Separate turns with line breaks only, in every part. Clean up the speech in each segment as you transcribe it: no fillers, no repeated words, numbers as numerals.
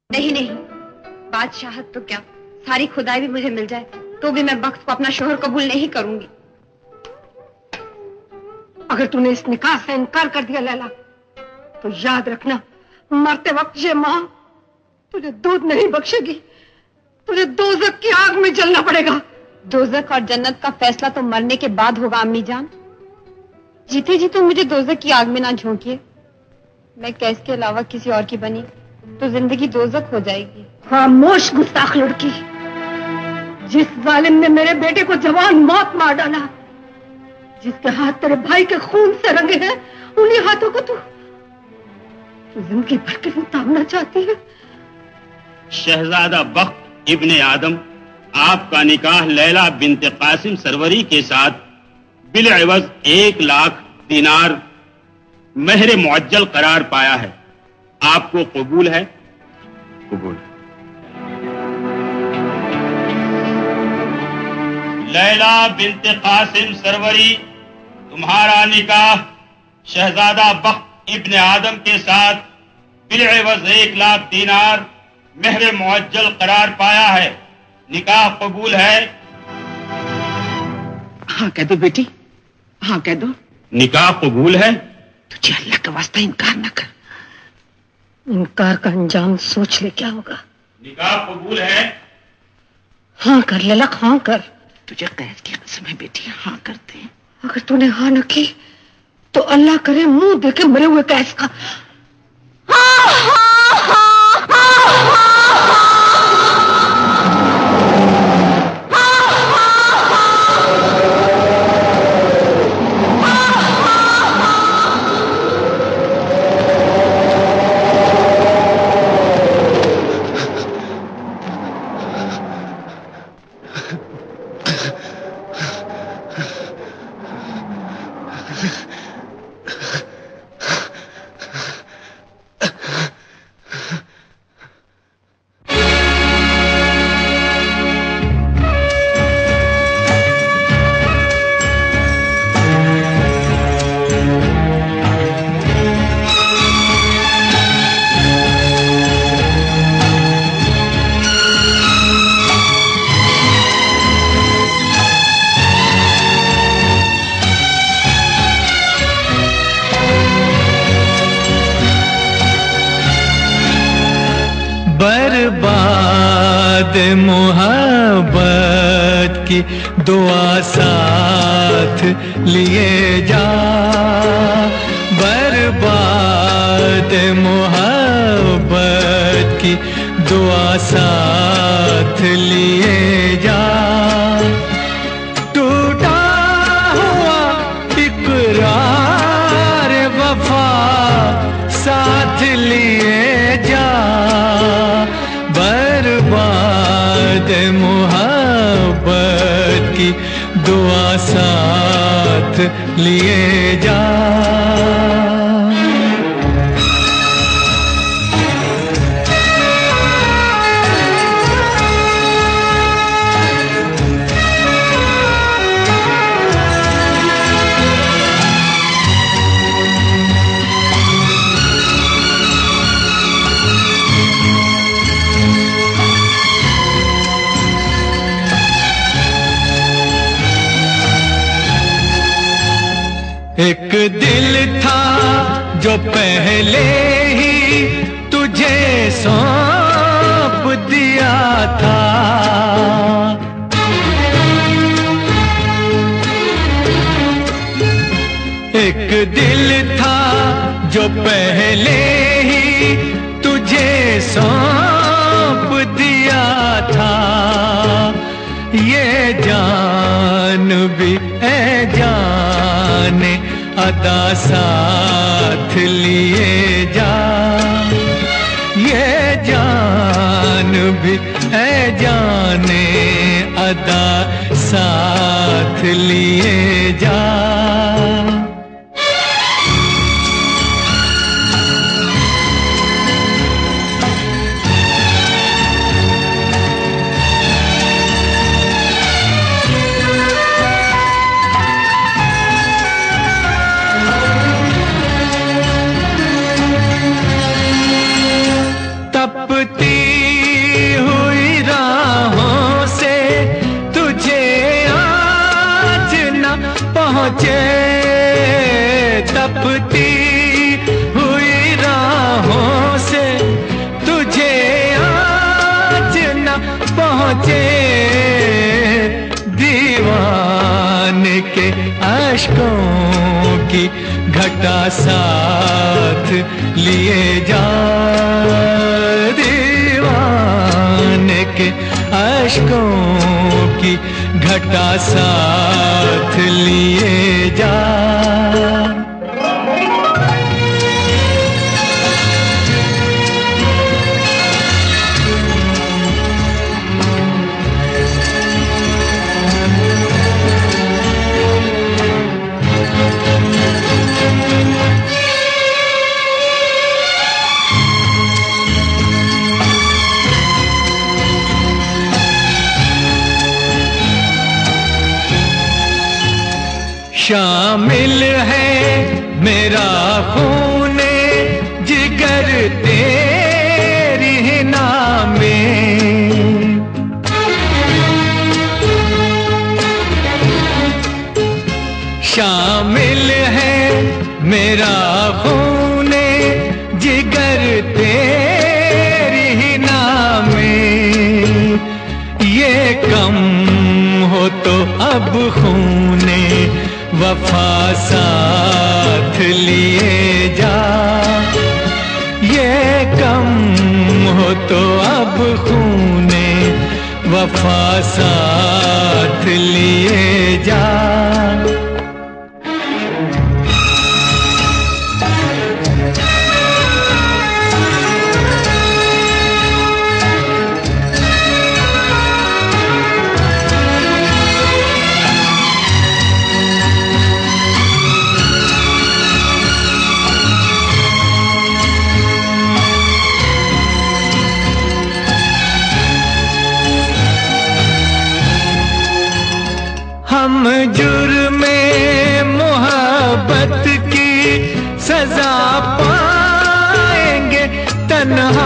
नहीं नहीं, बादशाहत तो क्या, सारी खुदाई भी मुझे मिल जाए तो भी मैं बख्त को अपना शोहर कबूल नहीं करूंगी।
अगर तूने इस निकाह से इनकार कर दिया लैला, तो याद रखना मरते वक्त ये मां तुझे दूध नहीं बख्शेगी, तुझे दोज़ख की आग में जलना पड़ेगा।
दोज़ख और जन्नत का फैसला तो मरने के बाद होगा अम्मी जान। जीते जी तो मुझे दोज़ख की आग में ना झोंकिए। मैं कैस के अलावा किसी और की बनी तो जिंदगी दोज़ख हो जाएगी।
खामोश गुस्ताख लड़की, जिस जालिम ने मेरे बेटे को जवान मौत मार डाला, जिसके हाथ तेरे भाई के खून से रंगे हैं, उन्हीं हाथों को तू जिंदगी भर के लिए तामना चाहती है।
शहजादा बख्त इब्ने आदम, आपका निकाह लैला बिन्त कासिम सरवरी के साथ बिलअवज 1 लाख दिनार महर मुअज्जल करार पाया है। आपको कबूल है? कबूल। लैला बिन्त कासिम सरवरी, तुम्हारा निकाह शहजादा बख्त इब्ने आदम के साथ बिलअवज 1 लाख दिनार महर मुअज्जल करार पाया है। निकाह कबूल है?
हाँ कह दो बेटी, हाँ कह दो।
निकाह कबूल है?
तुझे अल्लाह का वास्ता इनकार न कर।
इनकार का अंजाम सोच ले क्या होगा।
निकाह कबूल है?
हाँ कर ललक, हाँ कर।
तुझे कैद की कसम है बेटी, हाँ करते हैं।
अगर तूने हाँ न की तो अल्लाह करे मुंह देखे मरे हुए कैस का।
बर्बाद मोहब्बत की दुआ साथ लिए जा, बर्बाद मोहब्बत की दुआ साथ लिए जा। टूटा हुआ इकरार वफा साथ लिए जा, बर्बाद मोहब्बत की दुआ साथ लिए जा। एक दिल था जो पहले ही तुझे सौंप दिया था, एक दिल था जो पहले ही तुझे सौंप दिया था। ये जान भी है जाने अदा साथ लिए जा, ये जान भी है जाने अदा साथ लिए जा। तपती पहुंचे दीवाने के अश्कों की घटा साथ लिए जा, दीवाने के अश्कों की घटा साथ लिए जा। शामिल है मेरा खूने जिगर तेरी ही नामे, शामिल है मेरा खूने जिगर तेरी ही नामे। ये कम हो तो अब खूने वफा साथ लिए जा, ये कम हो तो अब खूने वफा साथ लिए जा। हम जुर्मे मोहब्बत की सजा पाएंगे तन्हा,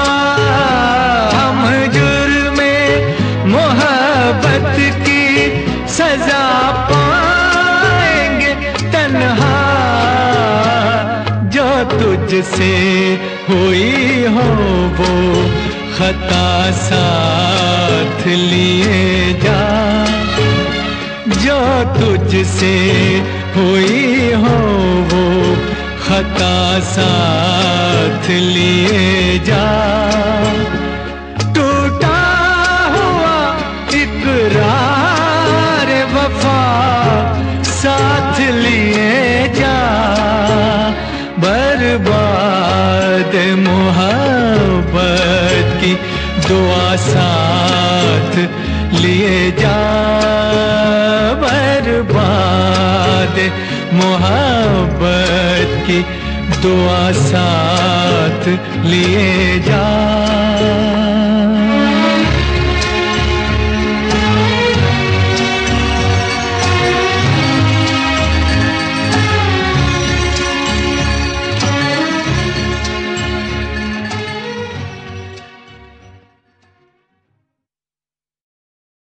हम जुर्मे मोहब्बत की सजा पाएंगे तन्हा। जो तुझसे हुई हो वो खता साथ लिए जा, जो तुझसे हुई हो वो खता साथ लिए जा। टूटा हुआ इकरार वफा साथ लिए जा, बर्बाद मोहब्बत की दुआ साथ लिए जा, बर्बाद मोहब्बत की दुआ साथ लिए जा।